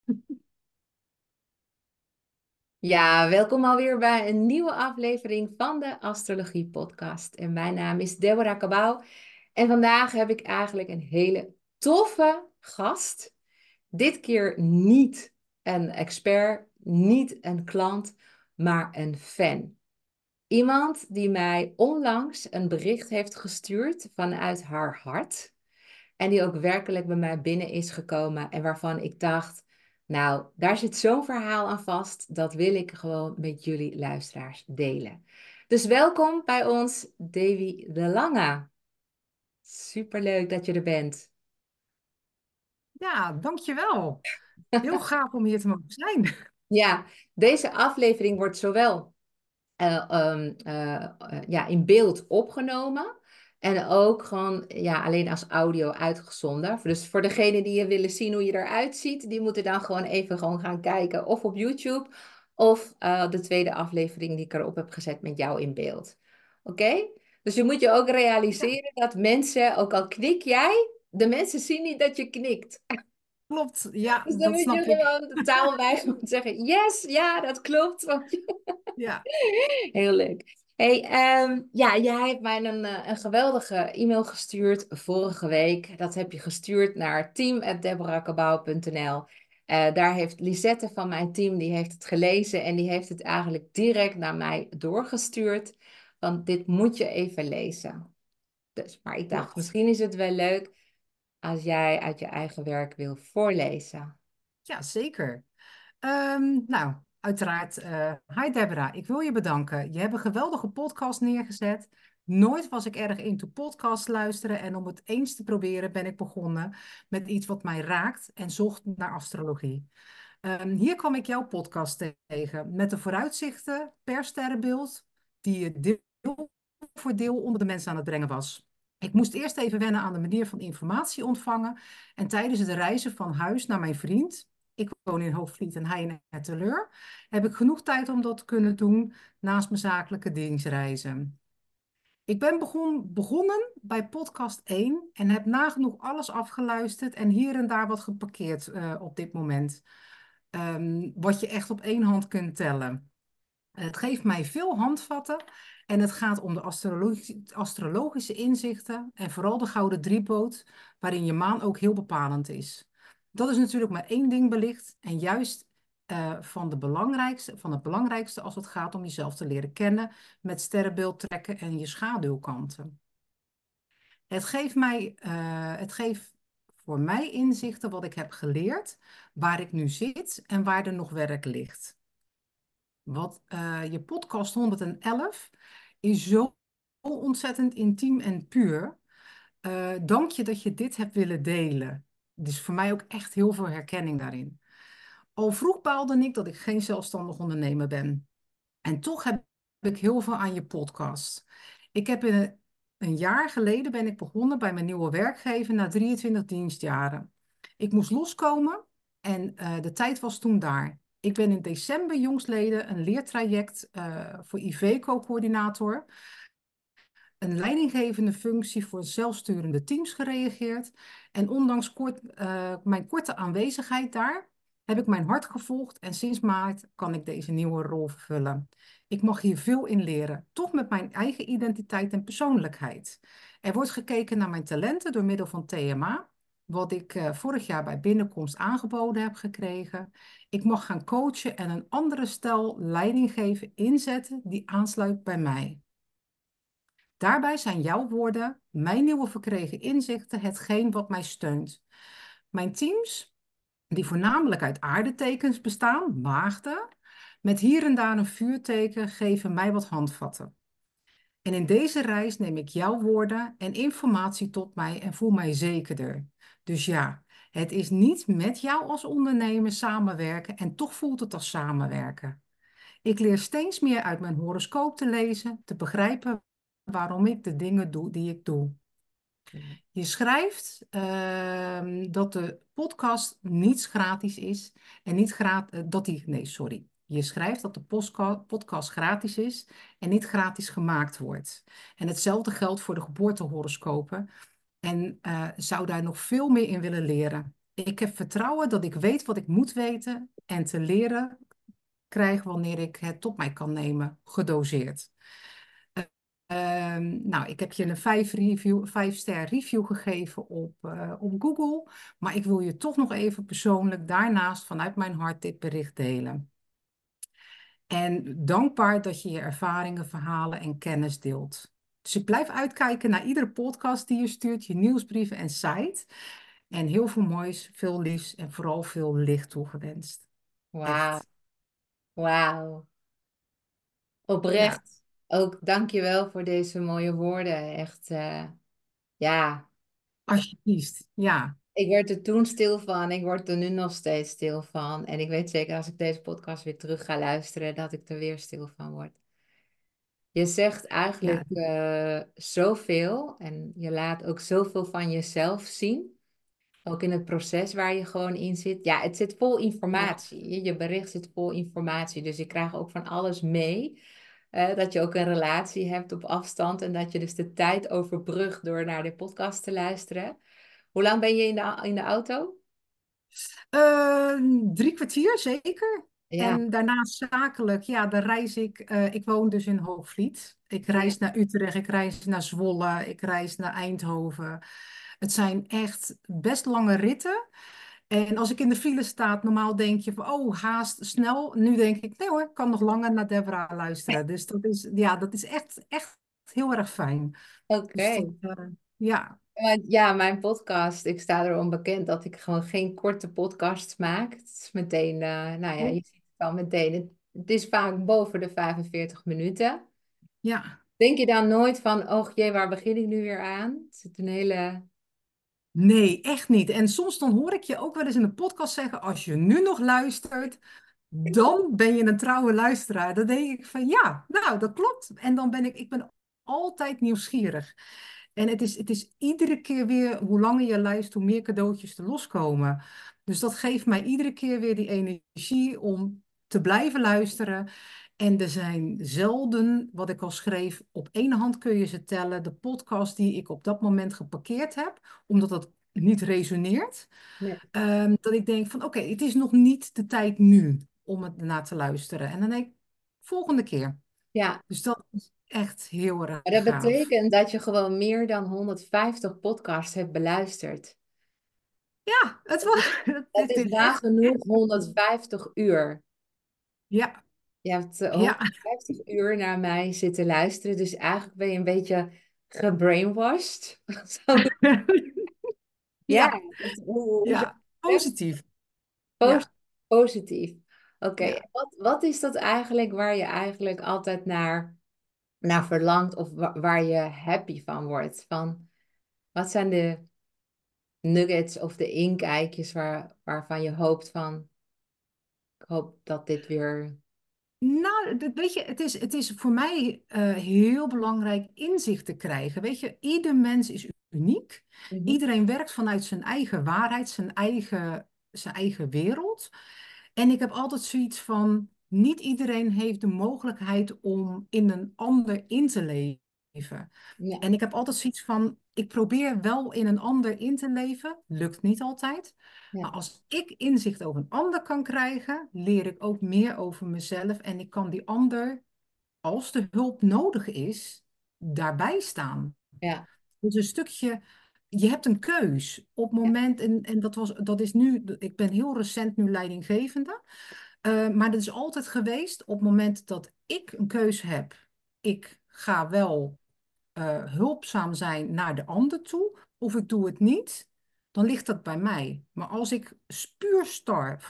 Ja, welkom alweer bij een nieuwe aflevering van de Astrologie Podcast. En mijn naam is Deborah Kabau. En vandaag heb ik eigenlijk een hele toffe gast. Dit keer niet een expert, niet een klant, maar een fan. Iemand die mij onlangs een bericht heeft gestuurd vanuit haar hart. En die ook werkelijk bij mij binnen is gekomen. En waarvan ik dacht, nou, daar zit zo'n verhaal aan vast. Dat wil ik gewoon met jullie luisteraars delen. Dus welkom bij ons, Davy de Lange. Superleuk dat je er bent. Ja, dankjewel. Heel gaaf om hier te mogen zijn. Ja, deze aflevering wordt zowel ja, in beeld opgenomen. En ook gewoon ja, alleen als audio uitgezonden. Dus voor degenen die je willen zien hoe je eruit ziet, die moeten dan gewoon even gewoon gaan kijken. Of op YouTube, of de tweede aflevering die ik erop heb gezet met jou in beeld. Oké? Dus je moet je ook Ja, realiseren dat mensen, ook al knik jij, de mensen zien niet dat je knikt. klopt. Ja, Dus dan dat moet je snap ik. gewoon de taalwijze zeggen, yes, ja, dat klopt. Ja, Heel leuk. Hey, ja, jij hebt mij een geweldige e-mail gestuurd vorige week. Dat heb je gestuurd naar team@deborahkabau.nl. Daar heeft Lisette van mijn team, die heeft het gelezen en die heeft het eigenlijk direct naar mij doorgestuurd. Want dit moet je even lezen. Dus, maar ik dacht, klopt. misschien is het wel leuk als jij uit je eigen werk wil voorlezen. Ja, zeker. Nou, uiteraard. Hi Deborah, ik wil je bedanken. Je hebt een geweldige podcast neergezet. Nooit was ik erg into podcast luisteren en om het eens te proberen ben ik begonnen met iets wat mij raakt en zocht naar astrologie. Hier kwam ik jouw podcast tegen met de vooruitzichten per sterrenbeeld die je deel voor deel onder de mensen aan het brengen was. Ik moest eerst even wennen aan de manier van informatie ontvangen en tijdens het reizen van huis naar mijn vriend, ik woon in Hoogvliet en hij in Etteleur, heb ik genoeg tijd om dat te kunnen doen naast mijn zakelijke dienstreizen. Ik ben begonnen bij podcast 1 en heb nagenoeg alles afgeluisterd en hier en daar wat geparkeerd op dit moment. Wat je echt op één hand kunt tellen. Het geeft mij veel handvatten en het gaat om de astrologische inzichten en vooral de gouden driepoot, waarin je maan ook heel bepalend is. Dat is natuurlijk maar één ding belicht en juist van het belangrijkste als het gaat om jezelf te leren kennen met sterrenbeeld trekken en je schaduwkanten. Het geeft voor mij inzichten wat ik heb geleerd, waar ik nu zit en waar er nog werk ligt. Je podcast 111 is zo ontzettend intiem en puur. Dank je dat je dit hebt willen delen. Dus voor mij ook echt heel veel herkenning daarin. Al vroeg baalde ik dat ik geen zelfstandig ondernemer ben. En toch heb ik heel veel aan je podcast. Ik heb een jaar geleden ben ik begonnen bij mijn nieuwe werkgever na 23 dienstjaren. Ik moest loskomen en de tijd was toen daar. Ik ben in december jongstleden een leertraject voor Iveco-coördinator, een leidinggevende functie voor zelfsturende teams gereageerd. En ondanks mijn korte aanwezigheid daar, heb ik mijn hart gevolgd en sinds maart kan ik deze nieuwe rol vervullen. Ik mag hier veel in leren, toch met mijn eigen identiteit en persoonlijkheid. Er wordt gekeken naar mijn talenten door middel van TMA, wat ik vorig jaar bij binnenkomst aangeboden heb gekregen. Ik mag gaan coachen en een andere stijl leidinggeven inzetten die aansluit bij mij. Daarbij zijn jouw woorden, mijn nieuwe verkregen inzichten, hetgeen wat mij steunt. Mijn teams, die voornamelijk uit aardetekens bestaan, maagden, met hier en daar een vuurteken, geven mij wat handvatten. En in deze reis neem ik jouw woorden en informatie tot mij en voel mij zekerder. Dus ja, het is niet met jou als ondernemer samenwerken en toch voelt het als samenwerken. Ik leer steeds meer uit mijn horoscoop te lezen, te begrijpen waarom ik de dingen doe die ik doe. Je schrijft dat de podcast niets gratis is en niet gratis, nee, sorry. Je schrijft dat de podcast gratis is en niet gratis gemaakt wordt. En hetzelfde geldt voor de geboortehoroscopen. En zou daar nog veel meer in willen leren. Ik heb vertrouwen dat ik weet wat ik moet weten en te leren krijg wanneer ik het tot mij kan nemen, gedoseerd. Nou, ik heb je een 5-ster review gegeven op Google, maar ik wil je toch nog even persoonlijk daarnaast vanuit mijn hart dit bericht delen. En dankbaar dat je je ervaringen, verhalen en kennis deelt. Dus ik blijf uitkijken naar iedere podcast die je stuurt, je nieuwsbrieven en site. En heel veel moois, veel liefs en vooral veel licht toegewenst. Wauw, Echt. wauw. Ja, Oprecht. Ook dank je wel voor deze mooie woorden. Echt, ja. alsjeblieft. Ja, Ik werd er toen stil van. Ik word er nu nog steeds stil van. En ik weet zeker als ik deze podcast weer terug ga luisteren, dat ik er weer stil van word. Je zegt ja, eigenlijk zoveel en je laat ook zoveel van jezelf zien. Ook in het proces waar je gewoon in zit. Ja, het zit vol ja. informatie. Je bericht zit vol informatie. Dus je krijgt ook van alles mee. Dat je ook een relatie hebt op afstand. En dat je dus de tijd overbrugt door naar de podcast te luisteren. Hoe lang ben je in de auto? 3 kwartier zeker. Ja, En daarnaast zakelijk, ja, dan reis ik. Ik woon dus in Hoogvliet. Ik ja, reis naar Utrecht, ik reis naar Zwolle, ik reis naar Eindhoven. Het zijn echt best lange ritten. En als ik in de file sta, normaal denk je van, oh, haast, snel. Nu denk ik, nee hoor, ik kan nog langer naar Deborah luisteren. Dus dat is, ja, dat is echt, echt heel erg fijn. Dus oké. dat, ja, Maar ja, mijn podcast, ik sta erom bekend dat ik gewoon geen korte podcasts maak. Het is meteen, nou ja, je ziet het al meteen. Het is vaak boven de 45 minuten. ja. Denk je dan nooit van, oh jee, waar begin ik nu weer aan? Het is een hele... Nee, echt niet. En soms dan hoor ik je ook wel eens in de podcast zeggen, als je nu nog luistert, dan ben je een trouwe luisteraar. Dan denk ik van ja, nou, dat klopt. En dan ben ik ben altijd nieuwsgierig. En het is iedere keer weer, hoe langer je luistert, hoe meer cadeautjes er loskomen. Dus dat geeft mij iedere keer weer die energie om te blijven luisteren. En er zijn zelden, wat ik al schreef, op één hand kun je ze tellen, de podcast die ik op dat moment geparkeerd heb, omdat dat niet resoneert. Nee. Dat ik denk van oké, het is nog niet de tijd nu om het naar te luisteren. En dan denk ik, volgende keer. Ja, Dus dat is echt heel erg maar dat gaaf. betekent dat je gewoon meer dan 150 podcasts hebt beluisterd. Ja, het, Dat is, was, dat het is is echt, nagenoeg echt heel cool. 150 uur. Ja, Je hebt ja, 150 uur naar mij zitten luisteren, dus eigenlijk ben je een beetje gebrainwashed. Zo. Ja, ja, hoe zeg ja, je dat? positief. Pos- Ja, Positief. Oké, ja. wat is dat eigenlijk waar je eigenlijk altijd naar verlangt of waar je happy van wordt? Van, wat zijn de nuggets of de inkijkjes waarvan je hoopt van, ik hoop dat dit weer... Nou, weet je, het is voor mij heel belangrijk inzicht te krijgen. Weet je, ieder mens is uniek. Mhm. Iedereen werkt vanuit zijn eigen waarheid, zijn eigen wereld. En ik heb altijd zoiets van, niet iedereen heeft de mogelijkheid om in een ander in te leven. Ja, En ik heb altijd zoiets van, ik probeer wel in een ander in te leven, lukt niet altijd. Maar ja, als ik inzicht over een ander kan krijgen, leer ik ook meer over mezelf en ik kan die ander, als de hulp nodig is, daarbij staan. ja, Dus een stukje, je hebt een keus op het ja, moment, en dat is nu, ik ben heel recent nu leidinggevende, maar dat is altijd geweest op het moment dat ik een keus heb. Ik ga wel hulpzaam zijn naar de ander toe, of ik doe het niet, dan ligt dat bij mij. Maar als ik puur star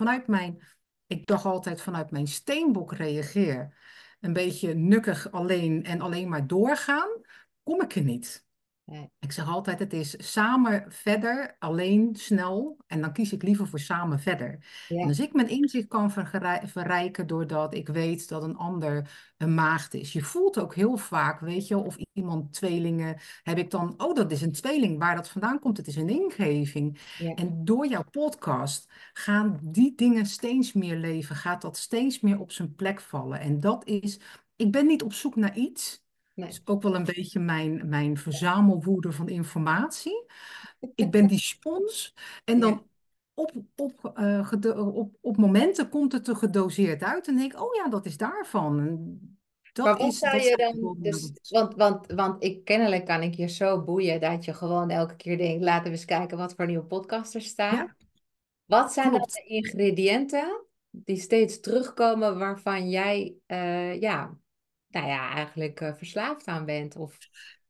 ik dacht altijd vanuit mijn steenbok reageer, een beetje nukkig alleen en alleen maar doorgaan, kom ik er niet. ja, Ik zeg altijd, het is samen verder, alleen snel. En dan kies ik liever voor samen verder. En ja, als ik mijn inzicht kan verrijken doordat ik weet dat een ander een maagd is. Je voelt ook heel vaak, weet je, of iemand tweelingen, heb ik dan, oh, dat is een tweeling. Waar dat vandaan komt, het is een ingeving. ja, En door jouw podcast gaan die dingen steeds meer leven. Gaat dat steeds meer op zijn plek vallen. En dat is, ik ben niet op zoek naar iets nee, is ook wel een beetje mijn verzamelwoede van informatie. Ik ben die spons. En ja, dan op momenten komt het er gedoseerd uit. En denk ik, oh ja, dat is daarvan. En Maar wat zou dat je zijn dan gewoon dus, want kennelijk kan ik je zo boeien dat je gewoon elke keer denkt, laten we eens kijken wat voor nieuwe podcast er staan. ja, Wat zijn dan klopt. de ingrediënten die steeds terugkomen waarvan jij, ja, nou ja, eigenlijk verslaafd aan bent? Of,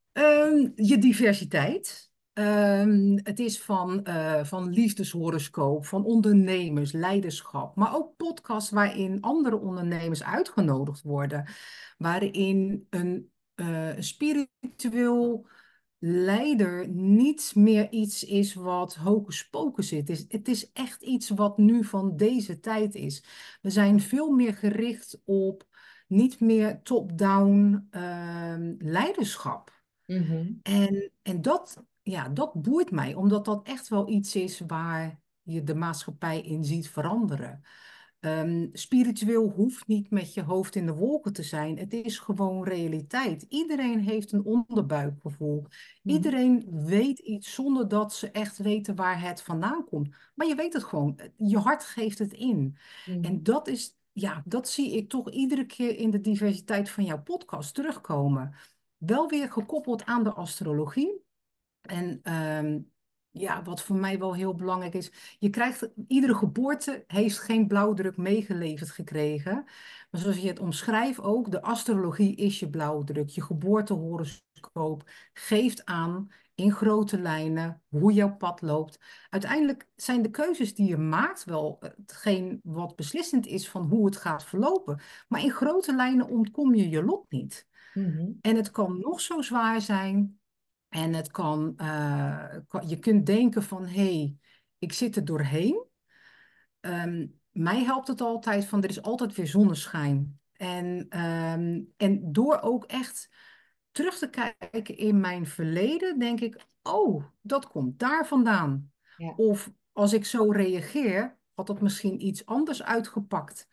Je diversiteit. Het is van liefdeshoroscoop, van ondernemers, leiderschap, maar ook podcasts waarin andere ondernemers uitgenodigd worden, waarin een spiritueel leider niet meer iets is wat hocus pocus is. Het is echt iets wat nu van deze tijd is. We zijn veel meer gericht op niet meer top-down leiderschap. Mhm. En dat boeit mij, omdat dat echt wel iets is waar je de maatschappij in ziet veranderen. Spiritueel hoeft niet met je hoofd in de wolken te zijn. Het is gewoon realiteit. Iedereen heeft een onderbuikgevoel. Mhm. Iedereen weet iets zonder dat ze echt weten waar het vandaan komt. Maar je weet het gewoon. Je hart geeft het in. Mhm. En dat zie ik toch iedere keer in de diversiteit van jouw podcast terugkomen. Wel weer gekoppeld aan de astrologie. En ja, wat voor mij wel heel belangrijk is, iedere geboorte heeft geen blauwdruk meegeleverd gekregen. Maar zoals je het omschrijft ook, de astrologie is je blauwdruk. Je geboortehoroscoop geeft aan in grote lijnen hoe jouw pad loopt. Uiteindelijk zijn de keuzes die je maakt wel hetgeen wat beslissend is van hoe het gaat verlopen. Maar in grote lijnen ontkom je je lot niet. Mhm. En het kan nog zo zwaar zijn. En je kunt denken van, hé, ik zit er doorheen. Mij helpt het altijd van, er is altijd weer zonneschijn. En door ook echt terug te kijken in mijn verleden, denk ik, oh, dat komt daar vandaan. Ja, Of als ik zo reageer, had dat misschien iets anders uitgepakt.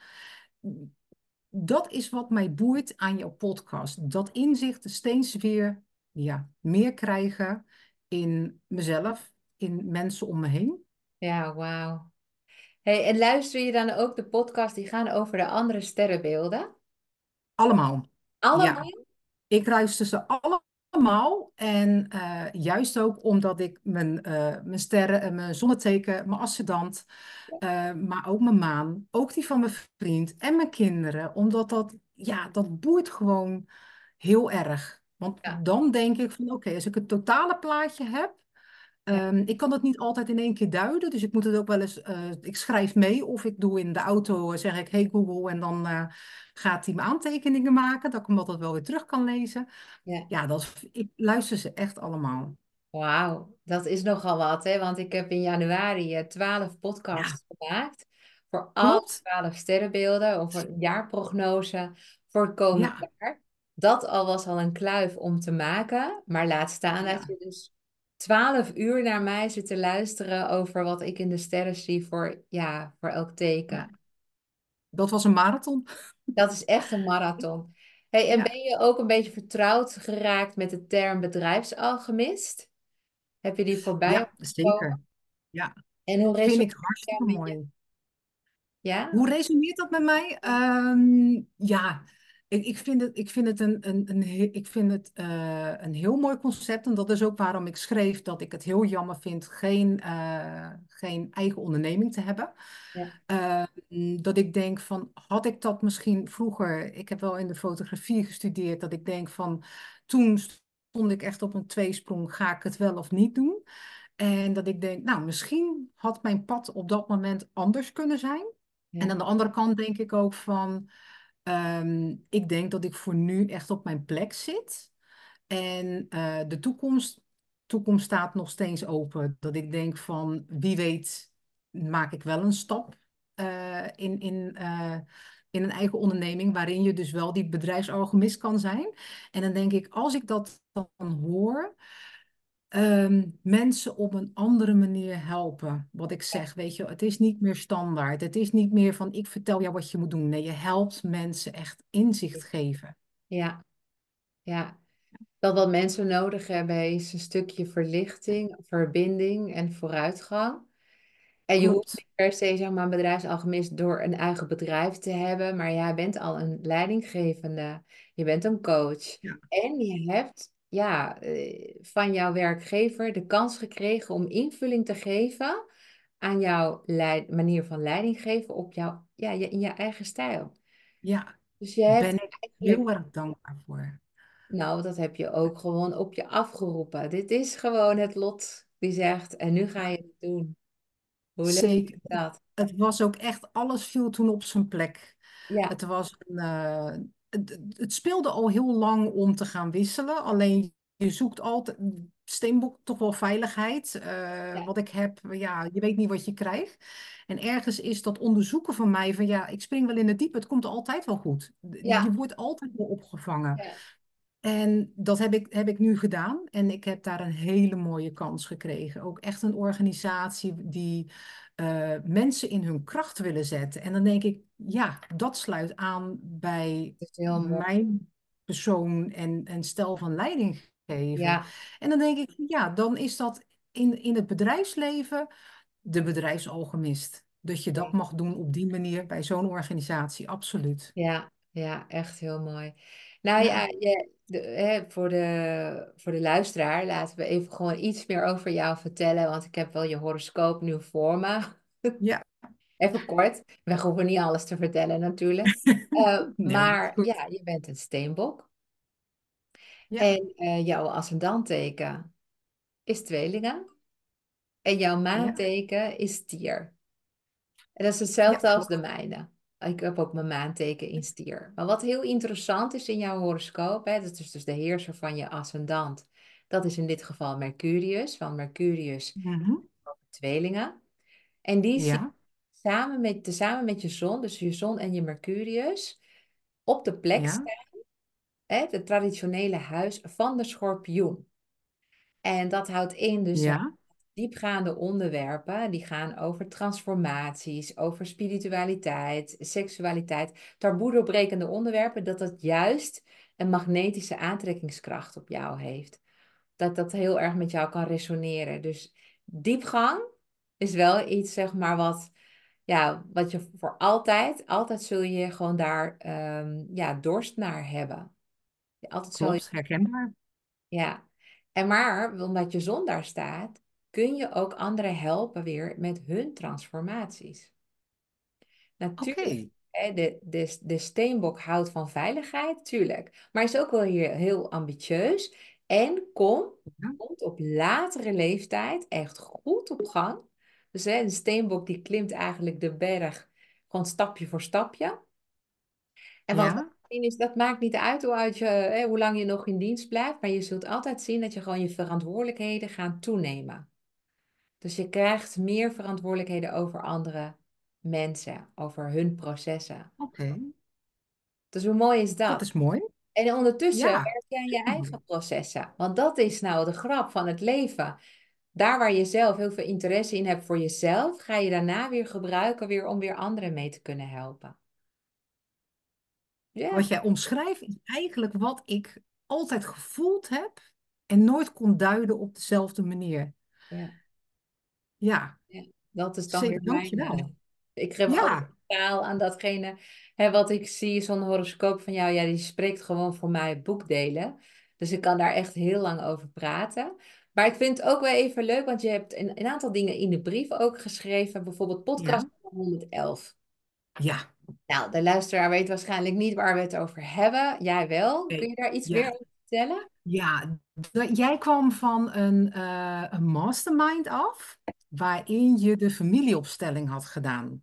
Dat is wat mij boeit aan jouw podcast. Dat inzicht steeds weer meer krijgen in mezelf, in mensen om me heen. ja, wauw. Hey, en luister je dan ook de podcast die gaan over de andere sterrenbeelden? Allemaal. Ja, Allemaal? ik luister ze allemaal. En juist ook omdat ik mijn sterren, mijn zonneteken, mijn ascendant, maar ook mijn maan, ook die van mijn vriend en mijn kinderen. Omdat dat boeit gewoon heel erg. Want Ja, dan denk ik van oké, als ik het totale plaatje heb. ja, Ik kan het niet altijd in één keer duiden, dus ik moet het ook wel eens. Ik schrijf mee of ik doe in de auto, zeg ik hey Google en dan gaat hij me aantekeningen maken, dat ik hem altijd wel weer terug kan lezen. ja. Ja, ik luister ze echt allemaal. Wauw, dat is nogal wat, hè? Want ik heb in januari 12 Ja, podcasts gemaakt voor alle klopt. 12 sterrenbeelden over een jaarprognose voor het komend Ja, jaar. Dat al was al een kluif om te maken, maar laat staan dat ja, je dus 12 uur naar mij zit te luisteren over wat ik in de sterren zie voor, ja, voor elk ja. teken. Dat was een marathon. Dat is echt een marathon. Hey, en Ja, ben je ook een beetje vertrouwd geraakt met de term bedrijfsalchemist? Heb je die voorbij ja, gekomen? zeker. Ja, En hoe vind ik resoneert dat hartstikke met je? mooi. Ja? Hoe resoneert dat met mij? Ja, ik vind het een heel mooi concept. En dat is ook waarom ik schreef dat ik het heel jammer vind geen eigen onderneming te hebben. Ja. Dat ik denk van, had ik dat misschien vroeger, ik heb wel in de fotografie gestudeerd, dat ik denk van, toen stond ik echt op een tweesprong, ga ik het wel of niet doen? En dat ik denk, nou, misschien had mijn pad op dat moment anders kunnen zijn. En Ja. aan de andere kant denk ik ook van, ik denk dat ik voor nu echt op mijn plek zit. En de toekomst staat nog steeds open. Dat ik denk van, wie weet, maak ik wel een stap in een eigen onderneming, waarin je dus wel die bedrijfsorganist kan zijn. En dan denk ik, als ik dat dan hoor, mensen op een andere manier helpen. Wat ik zeg, weet je, het is niet meer standaard. Het is niet meer van ik vertel jou wat je moet doen. Nee, je helpt mensen echt inzicht geven. Ja. Ja. Dat wat mensen nodig hebben is een stukje verlichting, verbinding en vooruitgang. En je hoeft Klopt. niet per se zeg maar, een bedrijfsalchemist door een eigen bedrijf te hebben, maar jij bent al een leidinggevende, je bent een coach Ja. en je hebt van jouw werkgever de kans gekregen om invulling te geven aan jouw manier van leiding geven op in je eigen stijl. Ja, Dus je ben hebt ik heel eigenlijk, erg dankbaar voor. nou, dat heb je ook gewoon op je afgeroepen. Dit is gewoon het lot die zegt, en nu ga je het doen. Hoe leuk Zeker. is dat? Het was ook echt, alles viel toen op zijn plek. Ja, Het was het speelde al heel lang om te gaan wisselen. Alleen je zoekt altijd, Steenbok, toch wel veiligheid. ja, Wat ik heb, ja, je weet niet wat je krijgt. En ergens is dat onderzoeken van mij van ja, ik spring wel in het diepe, het komt altijd wel goed. Je ja. wordt altijd wel opgevangen. Ja, En dat heb ik nu gedaan. En ik heb daar een hele mooie kans gekregen. Ook echt een organisatie die mensen in hun kracht willen zetten. En dan denk ik, ja, dat sluit aan bij dat is heel mooi. mijn persoon en stijl van leiding geven. Ja, En dan denk ik, ja, dan is dat in het bedrijfsleven de bedrijfsalchemist. Dat je dat ja, mag doen op die manier bij zo'n organisatie, absoluut. ja, ja, echt heel mooi. Nou Ja, ja, voor de luisteraar laten we even gewoon iets meer over jou vertellen, want ik heb wel je horoscoop nu voor me. ja, Even kort, we hoeven niet alles te vertellen natuurlijk. nee, Maar goed. ja, je bent een steenbok Ja, en jouw ascendantteken is tweelingen en jouw ja. maanteken is stier. En dat is Ja, hetzelfde als de klopt. mijne. Ik heb ook mijn maanteken in stier. Maar wat heel interessant is in jouw horoscoop, hè, dat is dus de heerser van je ascendant. Dat is in dit geval Mercurius, van Mercurius Mhm. tweelingen. En die zie je Ja, samen met je zon, dus je zon en je Mercurius, op de plek ja, staan, hè, het traditionele huis van de schorpioen. En dat houdt in dus ja, diepgaande onderwerpen die gaan over transformaties, over spiritualiteit, seksualiteit, taboe doorbrekende onderwerpen, dat dat juist een magnetische aantrekkingskracht op jou heeft. Dat dat heel erg met jou kan resoneren. Dus diepgang is wel iets, zeg maar, wat je voor altijd zul je gewoon daar dorst naar hebben. Altijd zal je klopt, herkenbaar. ja, en maar omdat je zon daar staat, kun je ook anderen helpen weer met hun transformaties. Natuurlijk, Oké. hè, de steenbok houdt van veiligheid, tuurlijk, maar is ook wel hier heel ambitieus en Ja, komt op latere leeftijd echt goed op gang. Dus hè, de steenbok die klimt eigenlijk de berg gewoon stapje voor stapje. En wat we ja, zien is, dat maakt niet uit hoe lang je nog in dienst blijft, maar je zult altijd zien dat je gewoon je verantwoordelijkheden gaan toenemen. Dus je krijgt meer verantwoordelijkheden over andere mensen, over hun processen. oké. Dus hoe mooi is Dat dat? is mooi. En ondertussen Ja, werk je aan je super eigen mooi. processen. Want dat is nou de grap van het leven. Daar waar je zelf heel veel interesse in hebt voor jezelf, ga je daarna weer gebruiken weer om weer anderen mee te kunnen helpen. Wat Ja, jij omschrijft is eigenlijk wat ik altijd gevoeld heb en nooit kon duiden op dezelfde manier. ja. Ja, Ja, dat is dan weer zeker, mijn. dankjewel. Ik geef altijd Ja, taal aan datgene wat ik zie, zo'n horoscoop van jou. Ja, die spreekt gewoon voor mij boekdelen. Dus ik kan daar echt heel lang over praten. Maar ik vind het ook wel even leuk, want je hebt een aantal dingen in de brief ook geschreven. Bijvoorbeeld podcast ja, 111. ja. Nou, de luisteraar weet waarschijnlijk niet waar we het over hebben. Jij wel. Kun Oké. je daar iets meer Ja, over vertellen? ja, jij kwam van een mastermind af, waarin je de familieopstelling had gedaan.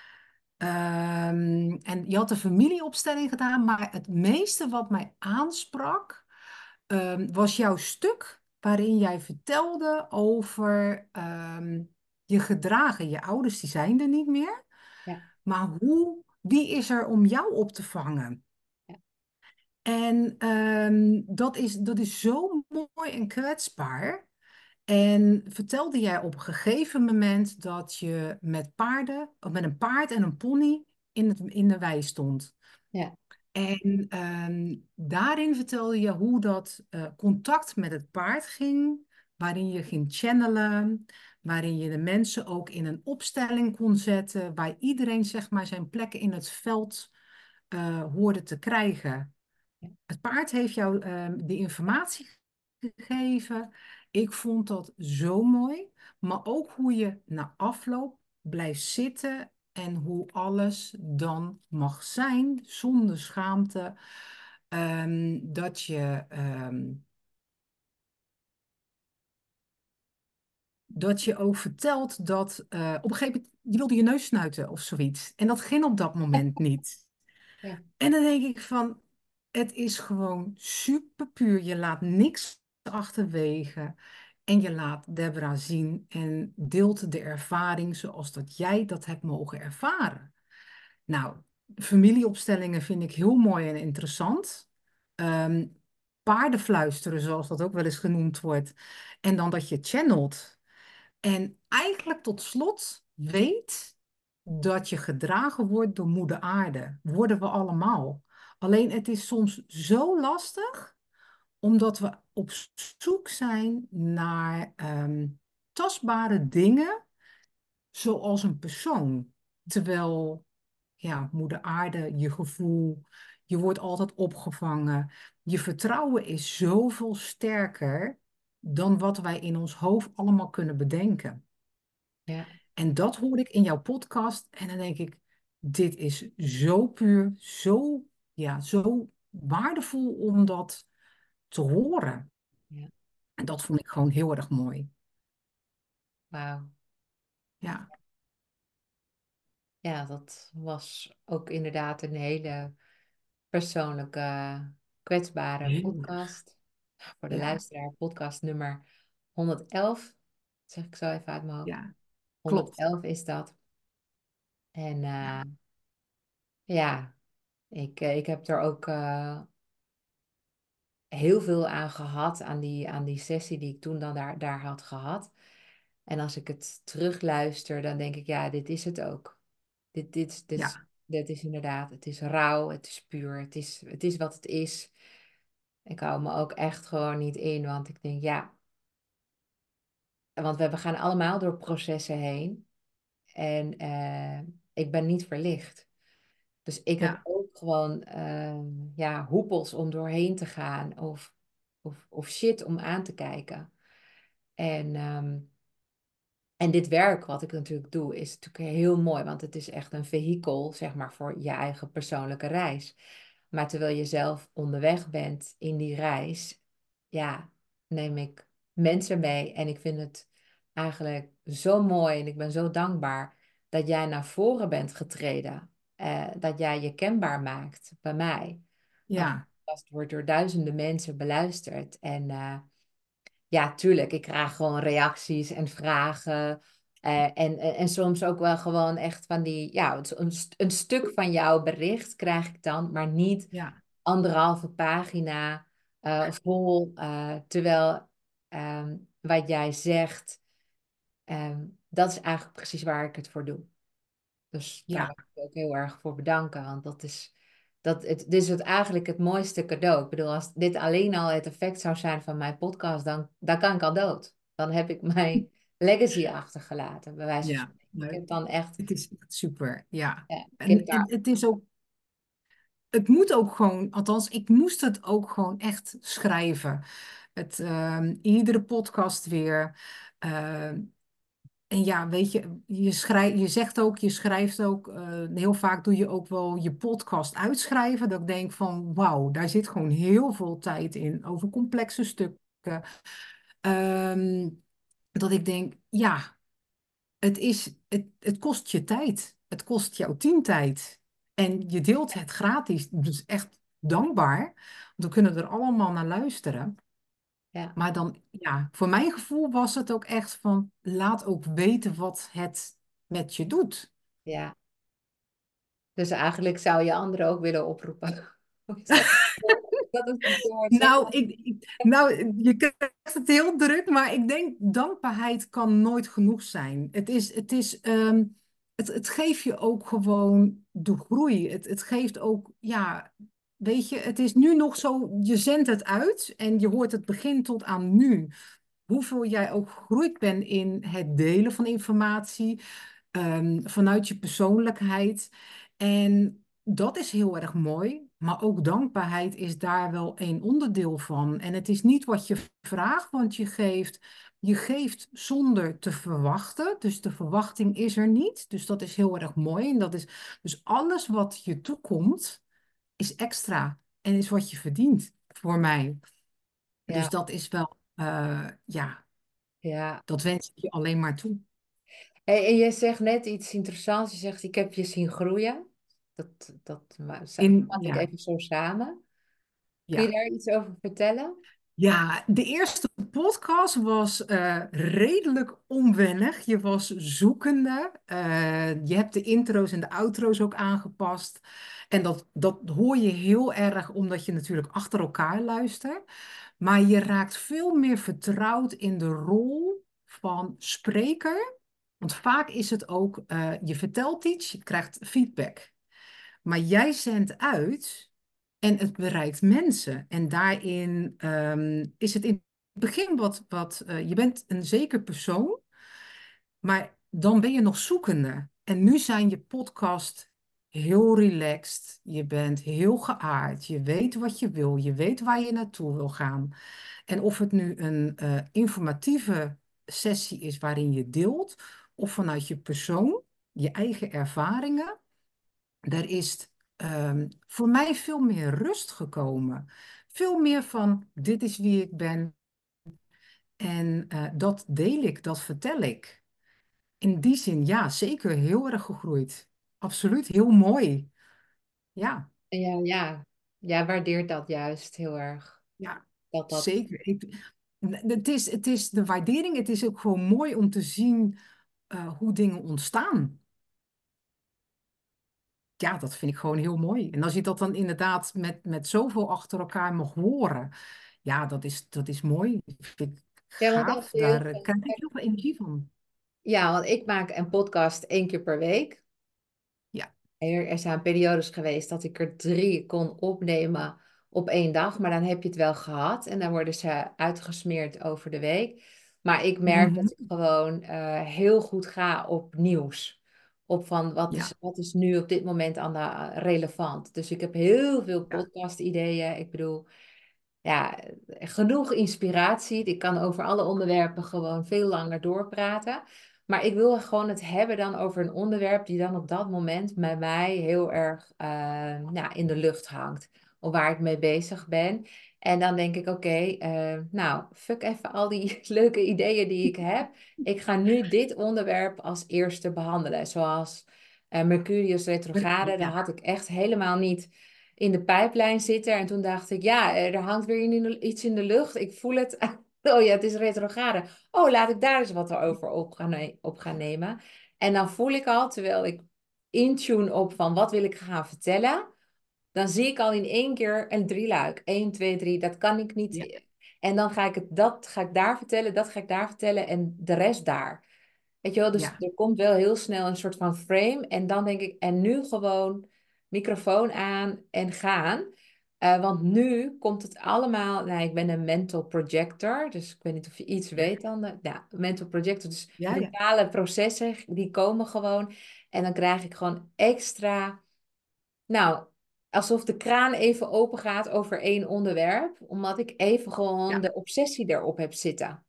En je had de familieopstelling gedaan, maar het meeste wat mij aansprak, was jouw stuk waarin jij vertelde over je gedragen. Je ouders die zijn er niet meer, Ja, maar wie is er om jou op te vangen? ja, En dat is zo mooi en kwetsbaar. En vertelde jij op een gegeven moment dat je met paarden, of met een paard en een pony in de wei stond. ja, En daarin vertelde je hoe dat contact met het paard ging, waarin je ging channelen, waarin je de mensen ook in een opstelling kon zetten, waar iedereen zeg maar zijn plek in het veld hoorde te krijgen. Het paard heeft jou de informatie gegeven. Ik vond dat zo mooi. Maar ook hoe je na afloop blijft zitten en hoe alles dan mag zijn zonder schaamte. Dat je ook vertelt dat op een gegeven moment je wilde je neus snuiten of zoiets. En dat ging op dat moment niet. Ja, En dan denk ik van, het is gewoon super puur. Je laat niks achterwege. En je laat Deborah zien en deelt de ervaring zoals dat jij dat hebt mogen ervaren. Nou, familieopstellingen vind ik heel mooi en interessant. Ehm, Paardenfluisteren, zoals dat ook wel eens genoemd wordt. En dan dat je channelt. En eigenlijk tot slot weet dat je gedragen wordt door Moeder Aarde. Worden we allemaal. Alleen het is soms zo lastig, omdat we op zoek zijn naar tastbare dingen, zoals een persoon. Terwijl, ja, Moeder Aarde, je gevoel, je wordt altijd opgevangen. Je vertrouwen is zoveel sterker dan wat wij in ons hoofd allemaal kunnen bedenken. ja, En dat hoor ik in jouw podcast en dan denk ik, dit is zo puur, zo, ja, zo waardevol om dat te horen. ja. En dat vond ik gewoon heel erg mooi. Wauw. Ja, Ja, dat was ook inderdaad een hele persoonlijke, kwetsbare heel erg. podcast. Voor de Ja, luisteraar, podcast nummer 111. Zeg ik zo even uit mijn hoofd. ja, klopt. 111 is dat. En Ja, ja, ik heb er ook heel veel aan gehad, aan die sessie die ik toen dan daar had gehad. En als ik het terugluister, dan denk ik, ja, dit is het ook. ja, Dit is inderdaad, het is rauw, het is puur, het is wat het is. Ik hou me ook echt gewoon niet in, want ik denk, ja, want we gaan allemaal door processen heen. En ik ben niet verlicht. Dus ik heb ja, ook gewoon ja, hoepels om doorheen te gaan of shit om aan te kijken. En, en dit werk wat ik natuurlijk doe is natuurlijk heel mooi, want het is echt een vehikel, zeg maar, voor je eigen persoonlijke reis. Maar terwijl je zelf onderweg bent in die reis, ja, neem ik mensen mee. En ik vind het eigenlijk zo mooi en ik ben zo dankbaar dat jij naar voren bent getreden. Dat jij je kenbaar maakt bij mij. Want de ja, podcast wordt door duizenden mensen beluisterd. En ja, tuurlijk, ik krijg gewoon reacties en vragen. En soms ook wel gewoon echt van die, ja, een stuk van jouw bericht krijg ik dan, maar niet ja, anderhalve pagina vol. Terwijl wat jij zegt, dat is eigenlijk precies waar ik het voor doe. Dus daar wil ja, ik je ook heel erg voor bedanken, want dit is eigenlijk het mooiste cadeau. Ik bedoel, als dit alleen al het effect zou zijn van mijn podcast, dan kan ik al dood. Dan heb ik mijn legacy achtergelaten, bij wijze van ja. spreken. Ik Maar heb dan echt, het is echt super, ja. ja, ik En heb daar, het is ook, het moet ook gewoon, althans, ik moest het ook gewoon echt schrijven. Iedere podcast weer. ehm, En ja, weet je, je zegt ook, je schrijft ook, heel vaak doe je ook wel je podcast uitschrijven. Dat ik denk van, wauw, daar zit gewoon heel veel tijd in over complexe stukken. Ehm, dat ik denk, ja, het kost je tijd. Het kost jouw team tijd. En je deelt het gratis, dus echt dankbaar. Want we kunnen er allemaal naar luisteren. ja, Maar dan, ja, voor mijn gevoel was het ook echt van, laat ook weten wat het met je doet. ja. Dus eigenlijk zou je anderen ook willen oproepen. Of is dat, dat het verkeerd zeg? Nou, je krijgt het heel druk, maar ik denk dankbaarheid kan nooit genoeg zijn. Het geeft je ook gewoon de groei. Het geeft ook, ja, weet je, het is nu nog zo, je zendt het uit en je hoort het begin tot aan nu. hoeveel jij ook gegroeid bent in het delen van informatie, vanuit je persoonlijkheid. En dat is heel erg mooi, maar ook dankbaarheid is daar wel een onderdeel van. En het is niet wat je vraagt, want je geeft zonder te verwachten. Dus de verwachting is er niet. Dus dat is heel erg mooi. En dat is dus alles wat je toekomt, is extra en is wat je verdient voor mij. Dus Ja, dat is wel, ja, ja. dat wens ik je alleen maar toe. Hey, en je zegt net iets interessants. Je zegt, ik heb je zien groeien. Vat ik Ja, even zo samen. Kun je ja. daar iets over vertellen? Ja, de eerste podcast was redelijk onwennig. Je was zoekende. Je hebt de intro's en de outro's ook aangepast. En dat hoor je heel erg omdat je natuurlijk achter elkaar luistert. Maar je raakt veel meer vertrouwd in de rol van spreker. Want vaak is het ook, je vertelt iets, je krijgt feedback. Maar jij zendt uit en het bereikt mensen. En daarin is het in het begin je bent een zeker persoon, maar dan ben je nog zoekende. En nu zijn je podcast heel relaxed. Je bent heel geaard. Je weet wat je wil. Je weet waar je naartoe wil gaan. En of het nu een informatieve sessie is waarin je deelt, of vanuit je persoon, je eigen ervaringen. Er is voor mij veel meer rust gekomen. Veel meer van, dit is wie ik ben en dat deel ik, dat vertel ik. In die zin, ja, zeker heel erg gegroeid. Absoluut, heel mooi. Ja, Ja, ja. Ja, waardeert dat juist heel erg. ja, Dat. zeker. Het is de waardering, het is ook gewoon mooi om te zien hoe dingen ontstaan. Ja, dat vind ik gewoon heel mooi. En als je dat dan inderdaad met zoveel achter elkaar mag horen, ja, dat is mooi. Dat vind ik Ja, want gaaf. even heel Daar veel. krijg ik heel veel energie van. Ja, want ik maak een podcast 1 keer per week. Ja. Er zijn periodes geweest dat ik er 3 kon opnemen op 1 dag, maar dan heb je het wel gehad en dan worden ze uitgesmeerd over de week. Maar ik merk dat Mhm. ik gewoon heel goed ga op nieuws. Op van Ja, wat is nu op dit moment relevant. Dus ik heb heel veel ja, podcast-ideeën. Ik bedoel, ja, genoeg inspiratie. Ik kan over alle onderwerpen gewoon veel langer doorpraten. Maar ik wil gewoon het hebben dan over een onderwerp die dan op dat moment bij mij heel erg ja, in de lucht hangt. Of waar ik mee bezig ben. En dan denk ik, oké, nou, fuck even al die leuke ideeën die ik heb. Ik ga nu dit onderwerp als eerste behandelen. Zoals Mercurius retrograde, daar ja, had ik echt helemaal niet in de pijplijn zitten. En toen dacht ik, ja, er hangt weer iets in de lucht. Ik voel het. Oh ja, het is retrograde. Oh, laat ik daar eens wat over op gaan nemen. En dan voel ik al, terwijl ik intune op van wat wil ik gaan vertellen, dan zie ik al in 1 keer een drieluik. 1, 2, 3, dat kan ik ja, niet. En dan ga ik dat ga ik daar vertellen, dat ga ik daar vertellen en de rest daar. Weet je wel, dus ja, er komt wel heel snel een soort van frame. En dan denk ik, en nu gewoon microfoon aan en gaan. Want nu komt het allemaal. Nou, ik ben een mental projector, dus ik weet niet of je iets ja, weet dan. Ja, mental projector, dus ja, ja, mentale processen, die komen gewoon. En dan krijg ik gewoon extra. Nou, alsof de kraan even open gaat over 1 onderwerp, omdat ik even gewoon ja. de obsessie erop heb zitten.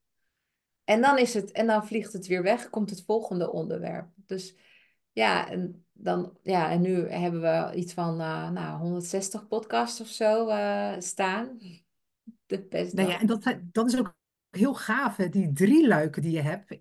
En dan is het, en dan vliegt het weer weg, komt het volgende onderwerp. Dus ja, en nu hebben we iets van 160 podcasts of zo staan. Best Nou wel. ja, en dat is ook heel gaaf. Hè? Die drie luiken die je hebt,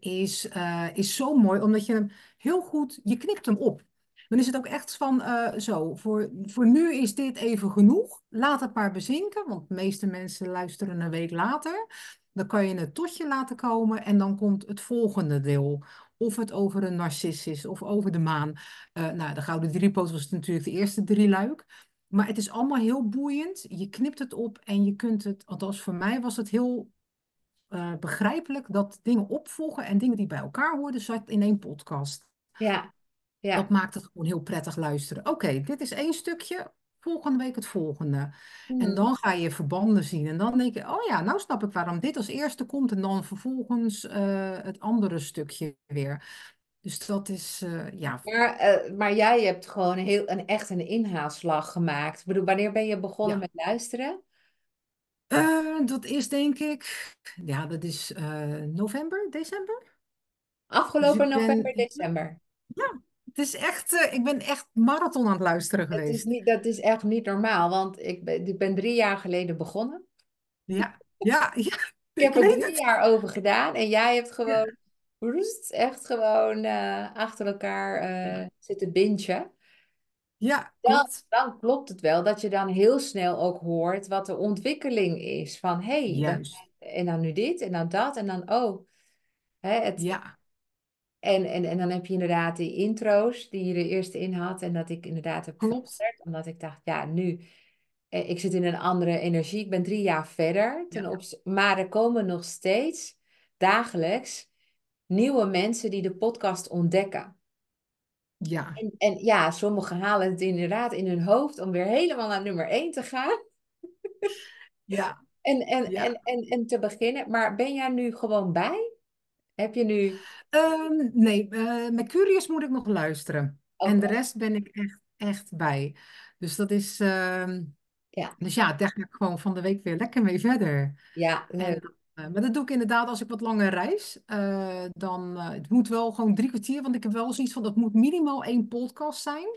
is zo mooi, omdat je hem heel goed, je knipt hem op. Dan is het ook echt van, zo, voor nu is dit even genoeg. Laat het maar bezinken, want de meeste mensen luisteren een week later. Dan kan je het tot je laten komen en dan komt het volgende deel. Of het over een narcist is, of over de maan. Nou, de Gouden Driepoot was natuurlijk de eerste drieluik. Maar het is allemaal heel boeiend. Je knipt het op en je kunt het, althans voor mij was het heel begrijpelijk dat dingen opvolgen en dingen die bij elkaar hoorden, zat in één podcast. Ja, Dat ja, maakt het gewoon heel prettig luisteren. Oké, dit is één stukje. volgende week het volgende. En Hmm. dan ga je verbanden zien. En dan denk je, oh ja, nou snap ik waarom dit als eerste komt. En dan vervolgens het andere stukje weer. Dus dat is, ja. Maar jij hebt gewoon echt een inhaalslag gemaakt. Ik bedoel, wanneer ben je begonnen Ja. met luisteren? Dat is denk ik, ja, dat is november, december. Dus Afgelopen ik ben, november, december. ja, het is echt, ik ben echt marathon aan het luisteren geweest. Dat is echt niet normaal, want ik ben 3 jaar geleden begonnen. Ja, ja, ja, Ik heb ik er weet drie het. jaar over gedaan en jij hebt Ja, gewoon echt gewoon achter elkaar ja, zitten bingen. ja, Dan, klopt. dan klopt het wel dat je dan heel snel ook hoort wat de ontwikkeling is. Van hé, Juist. en dan nu dit en dan dat en dan oh. Hè, Ja, en dan heb je inderdaad die intro's die je er eerst in had en dat ik inderdaad heb klopt. veranderd. Omdat ik dacht, ja, nu, ik zit in een andere energie. Ik ben 3 jaar verder. Ja, Maar er komen nog steeds dagelijks nieuwe mensen die de podcast ontdekken. ja, En ja, sommigen halen het inderdaad in hun hoofd om weer helemaal naar nummer 1 te gaan. ja, En ja. te beginnen. Maar ben jij nu gewoon bij? Heb je nu... Nee, Mercurius moet ik nog luisteren. En de Oké, rest ben ik echt, echt bij. Dus dat is, ja, dus ja, daar ga ik gewoon van de week weer lekker mee verder. ja, En, leuk. maar dat doe ik inderdaad als ik wat langer reis. Dan, het moet wel gewoon 3 kwartier, want ik heb wel zoiets van, dat moet minimaal 1 podcast zijn.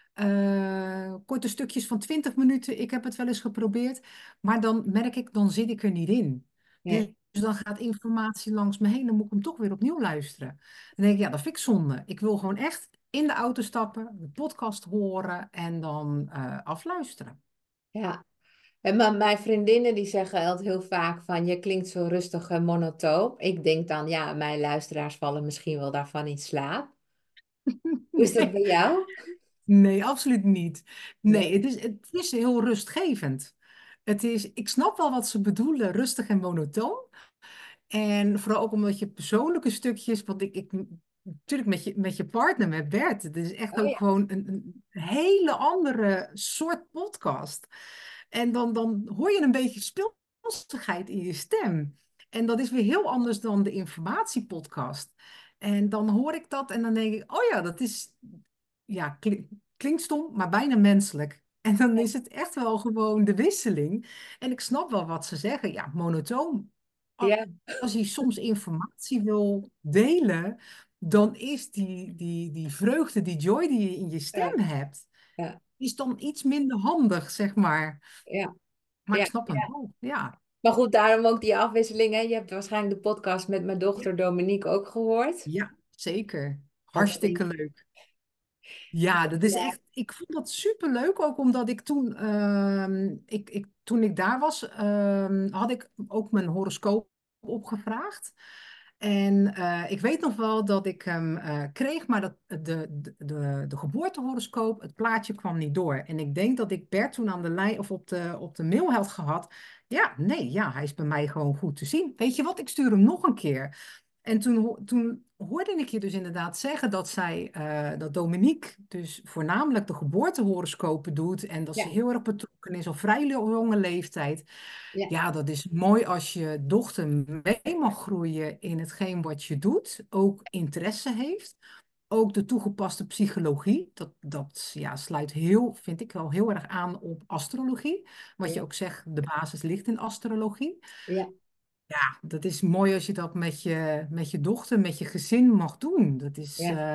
Korte stukjes van 20 minuten, ik heb het wel eens geprobeerd. Maar dan merk ik, dan zit ik er niet in. Dus, Nee. dan gaat informatie langs me heen, dan moet ik hem toch weer opnieuw luisteren. Dan denk ik, ja, dat vind ik zonde. Ik wil gewoon echt in de auto stappen, de podcast horen en dan afluisteren. Ja. En mijn vriendinnen die zeggen altijd heel vaak van je klinkt zo rustig en monotoon. Ik denk dan, ja, mijn luisteraars vallen misschien wel daarvan in slaap. Hoe is dat bij jou? Nee, absoluut niet. Nee, Nee. het is heel rustgevend. Ik snap wel wat ze bedoelen, rustig en monotoon. En vooral ook omdat je persoonlijke stukjes, want natuurlijk met je partner, met Bert, het is echt Oh ook ja. gewoon een hele andere soort podcast. En dan hoor je een beetje speelsigheid in je stem. En dat is weer heel anders dan de informatiepodcast. En dan hoor ik dat en dan denk ik, oh ja, dat is, ja, klinkt stom, maar bijna menselijk. En dan is het echt wel gewoon de wisseling. En ik snap wel wat ze zeggen. Ja, monotoon. Ja, Als je soms informatie wil delen, dan is die vreugde, die joy die je in je ja, stem hebt, ja, is dan iets minder handig, zeg maar. ja, Maar ik ja, snap hem ja. wel. Ja, Maar goed, daarom ook die afwisselingen. Je hebt waarschijnlijk de podcast met mijn ja, dochter Dominique ook gehoord. ja, zeker. Wat vind Hartstikke leuk. Ja, dat is je? echt. Ik vond dat super leuk, ook omdat ik toen, toen ik daar was, had ik ook mijn horoscoop opgevraagd. En ik weet nog wel dat ik hem kreeg, maar dat de geboortehoroscoop, het plaatje kwam niet door. En ik denk dat ik Bert toen aan de lijn of op de mail had gehad. Ja, nee, ja, hij is bij mij gewoon goed te zien. Weet je wat, ik stuur hem nog een keer. En toen hoorde ik je dus inderdaad zeggen dat Dominique dus voornamelijk de geboortehoroscopen doet en dat ze Ja, heel erg betrokken is op vrij jonge leeftijd. ja, Ja, dat is mooi als je dochter mee mag groeien in hetgeen wat je doet, ook interesse heeft. Ook de toegepaste psychologie, dat ja, sluit vind ik wel heel erg aan op astrologie. Wat je ja, ook zegt, de basis ligt in astrologie. ja, Ja, dat is mooi als je dat met je dochter, met je gezin mag doen. Dat is ja,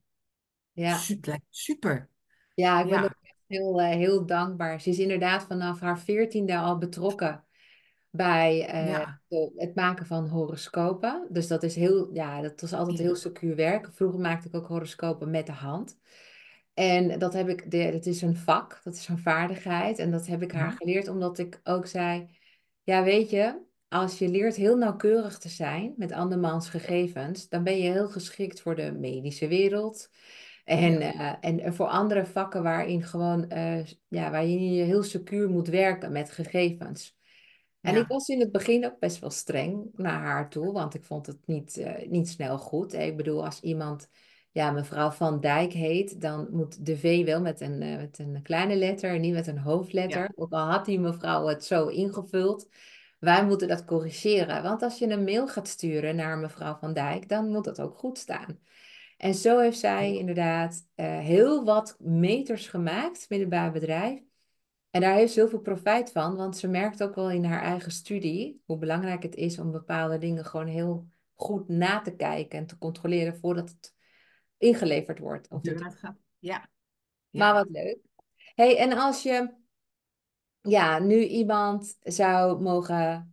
ja. lijkt super. Ja, ik ben ook Ja, echt heel dankbaar. Ze is inderdaad vanaf haar 14e al betrokken bij ja, het maken van horoscopen. Dus dat was altijd heel ja, secuur werk. Vroeger maakte ik ook horoscopen met de hand. En dat is een vak, dat is een vaardigheid. En dat heb ik haar ja, geleerd omdat ik ook zei, ja weet je, als je leert heel nauwkeurig te zijn met andermans gegevens, dan ben je heel geschikt voor de medische wereld. En, ja, en voor andere vakken waarin gewoon, waarin je heel secuur moet werken met gegevens. En ik ja, was in het begin ook best wel streng naar haar toe, want ik vond het niet snel goed. Ik bedoel, als iemand ja, mevrouw Van Dijk heet, dan moet de V wel met een kleine letter en niet met een Ja, hoofdletter. Ook al had die mevrouw het zo ingevuld. Wij moeten dat corrigeren. Want als je een mail gaat sturen naar mevrouw Van Dijk, dan moet dat ook goed staan. En zo heeft zij inderdaad heel wat meters gemaakt binnen haar bedrijf. En daar heeft ze heel veel profijt van, want ze merkt ook wel in haar eigen studie hoe belangrijk het is om bepaalde dingen gewoon heel goed na te kijken en te controleren voordat het ingeleverd wordt. de Of deur dit. uitgaat. Ja, Maar ja. wat leuk. Hey, en als je ja, nu iemand zou mogen,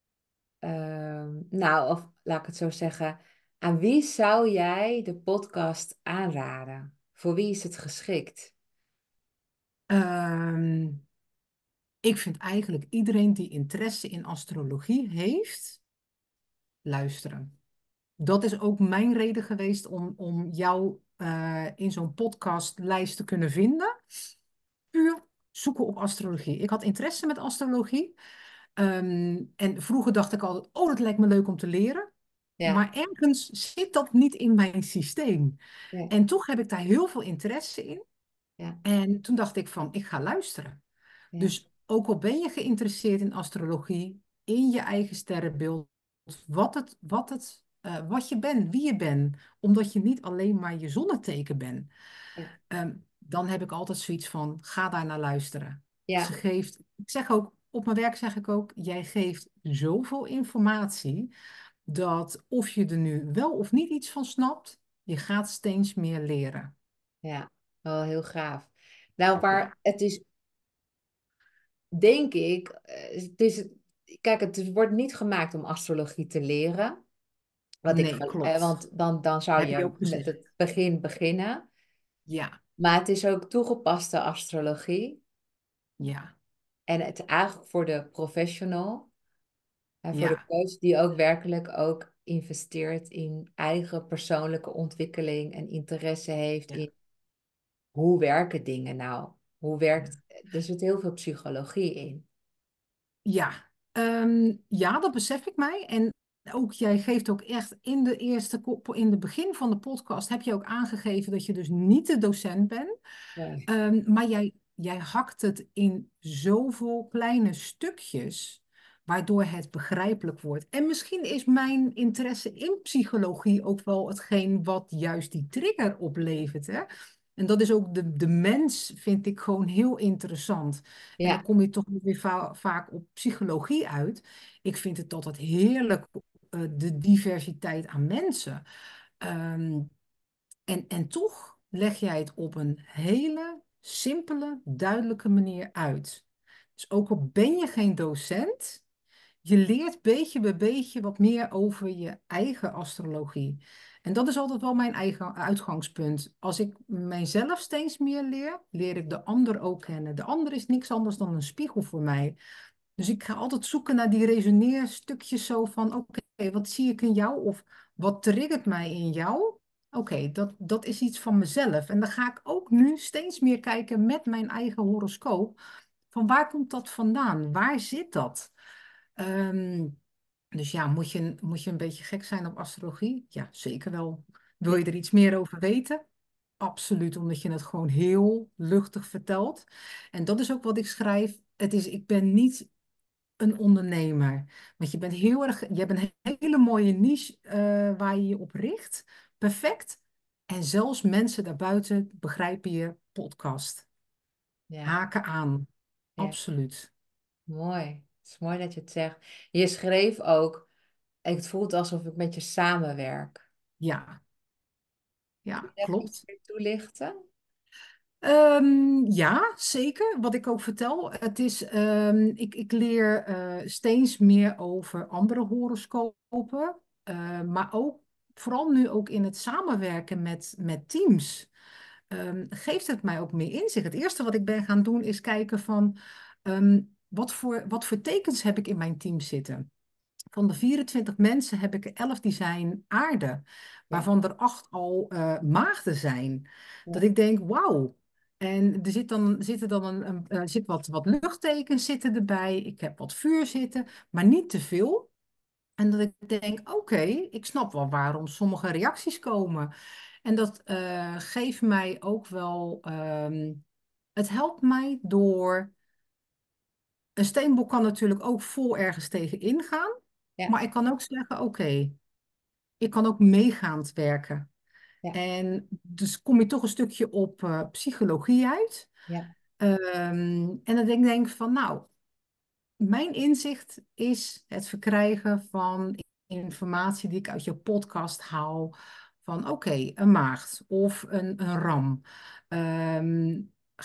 nou, of laat ik het zo zeggen, aan wie zou jij de podcast aanraden? Voor wie is het geschikt? Ehm, ik vind eigenlijk iedereen die interesse in astrologie heeft, luisteren. Dat is ook mijn reden geweest om jou in zo'n podcastlijst te kunnen vinden. Puur zoeken op astrologie. Ik had interesse met astrologie. En vroeger dacht ik altijd, oh, dat lijkt me leuk om te leren. Ja, Maar ergens zit dat niet in mijn systeem. ja, En toch heb ik daar heel veel interesse in. ja, En toen dacht ik van, ik ga luisteren. ja, Dus ook al ben je geïnteresseerd in astrologie, in je eigen sterrenbeeld, wat je bent, wie je bent, omdat je niet alleen maar je zonneteken bent, ja, dan heb ik altijd zoiets van, ga daar naar luisteren. Ze ja, geeft, ik zeg ook, op mijn werk zeg ik ook, jij geeft zoveel informatie, dat of je er nu wel of niet iets van snapt, je gaat steeds meer leren. ja. Wel heel gaaf. Nou, Ja, maar het is, denk ik, kijk, het wordt niet gemaakt om astrologie te leren. nee, klopt. Want dan zou Heb je je ook met gezegd. het begin beginnen. Ja, Maar het is ook toegepaste astrologie. ja, En het is eigenlijk voor de professional. En voor de ja, coach die ook werkelijk ook investeert in eigen persoonlijke ontwikkeling. En interesse heeft ja, in hoe werken dingen nou? Hoe ja. werkt... Er zit heel veel psychologie in. Ja, ja, dat besef ik mij. En ook jij geeft ook echt in de begin van de podcast heb je ook aangegeven dat je dus niet de docent bent. Nee. Maar jij hakt het in zoveel kleine stukjes, waardoor het begrijpelijk wordt. En misschien is mijn interesse in psychologie ook wel hetgeen wat juist die trigger oplevert, hè? En dat is ook de mens, vind ik gewoon heel interessant. En dan Ja, kom je toch weer vaak op psychologie uit. Ik vind het altijd heerlijk, de diversiteit aan mensen. Ehm, en toch leg jij het op een hele simpele, duidelijke manier uit. Dus ook al ben je geen docent, je leert beetje bij beetje wat meer over je eigen astrologie. En dat is altijd wel mijn eigen uitgangspunt. Als ik mijzelf steeds meer leer, leer ik de ander ook kennen. De ander is niks anders dan een spiegel voor mij. Dus ik ga altijd zoeken naar die resoneerstukjes zo van, oké, wat zie ik in jou? Of wat triggert mij in jou? Oké, dat is iets van mezelf. En dan ga ik ook nu steeds meer kijken met mijn eigen horoscoop. Van waar komt dat vandaan? Waar zit dat? Ehm, dus ja, moet je een beetje gek zijn op astrologie? Ja, zeker wel. Wil ja, je er iets meer over weten? Absoluut, omdat je het gewoon heel luchtig vertelt. En dat is ook wat ik schrijf. Ik ben niet een ondernemer. Want je hebt een hele mooie niche waar je je op richt. Perfect. En zelfs mensen daarbuiten begrijpen je podcast. ja, Haken aan. ja. Absoluut. Mooi. Het is mooi dat je het zegt. Je schreef ook, het voelt alsof ik met je samenwerk. Ja, Kun je ja, dat iets klopt. meer toelichten? Ja, zeker. Wat ik ook vertel, ik leer steeds meer over andere horoscopen, maar ook vooral nu ook in het samenwerken met teams, geeft het mij ook meer inzicht. Het eerste wat ik ben gaan doen is kijken van wat voor tekens heb ik in mijn team zitten. Van de 24 mensen heb ik er 11 die zijn aarde, Ja, waarvan er 8 al maagden zijn. Dat ja, ik denk, wauw. En zitten dan zit wat luchttekens zitten erbij. Ik heb wat vuur zitten, maar niet te veel. En dat ik denk, oké, ik snap wel waarom sommige reacties komen. En dat geeft mij ook wel, het helpt mij door, een steenbok kan natuurlijk ook vol ergens tegen ingaan, Ja, maar ik kan ook zeggen, oké, ik kan ook meegaand werken. ja, En dus kom je toch een stukje op psychologie uit. ja, En dan denk ik van, nou, mijn inzicht is het verkrijgen van informatie die ik uit je podcast haal. Van oké, een maagd of een ram. Ehm,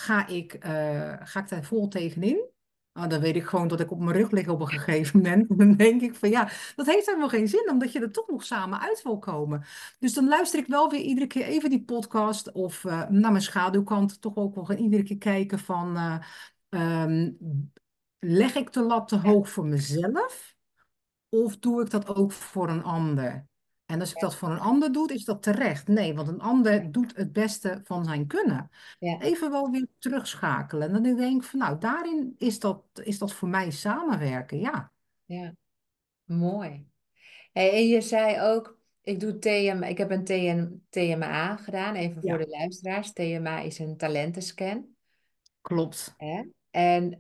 ga ik daar vol tegenin? Nou, dan weet ik gewoon dat ik op mijn rug lig op een gegeven moment. En dan denk ik van ja, dat heeft helemaal geen zin, omdat je er toch nog samen uit wil komen. Dus dan luister ik wel weer iedere keer even die podcast. Of naar mijn schaduwkant toch ook wel iedere keer kijken van... ehm, leg ik de lat te ja, hoog voor mezelf of doe ik dat ook voor een ander? En als ik ja, dat voor een ander doe, is dat terecht? Nee, want een ander doet het beste van zijn kunnen. ja, Even wel weer terugschakelen. En dan denk ik van, nou, daarin is dat voor mij samenwerken, ja. ja. Mooi. Hey, en je zei ook, ik doe TMA, ik heb een TMA gedaan, even voor Ja, de luisteraars. TMA is een talentenscan. klopt. Hè? En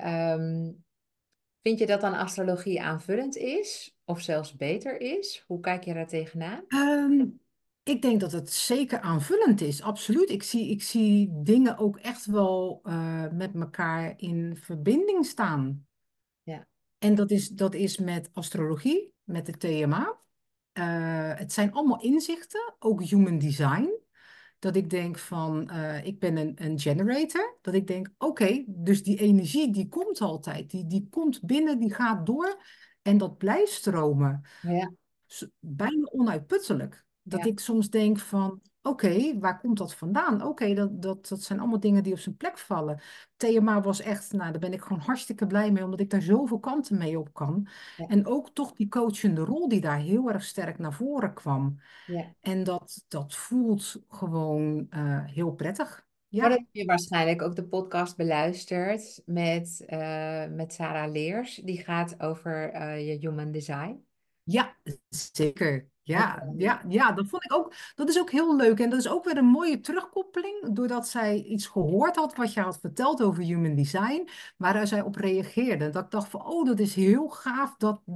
vind je dat dan astrologie aanvullend is, of zelfs beter is? Hoe kijk je daar tegenaan? Ehm, ik denk dat het zeker aanvullend is, absoluut. Ik zie dingen ook echt wel met elkaar in verbinding staan. Ja, En dat is met astrologie, met de TMA. Het zijn allemaal inzichten, ook human design. Dat ik denk van, ik ben een generator. Dat ik denk, oké, dus die energie die komt altijd. Die komt binnen, die gaat door en dat blijft stromen ja, bijna onuitputtelijk. Dat ja, ik soms denk van, oké, waar komt dat vandaan? Oké, dat zijn allemaal dingen die op zijn plek vallen. TMA was echt, nou, daar ben ik gewoon hartstikke blij mee, omdat ik daar zoveel kanten mee op kan. ja, En ook toch die coachende rol die daar heel erg sterk naar voren kwam. ja. En dat voelt gewoon heel prettig. Maar dan Ja. heb je waarschijnlijk ook de podcast beluisterd met Sarah Leers. Die gaat over je human design. Ja, zeker. Ja, Vertel. ja, ja, dat vond ik ook. Dat is ook heel leuk. En dat is ook weer een mooie terugkoppeling, doordat zij iets gehoord had wat je had verteld over human design, waar zij op reageerde. Dat ik dacht van, oh, dat is heel gaaf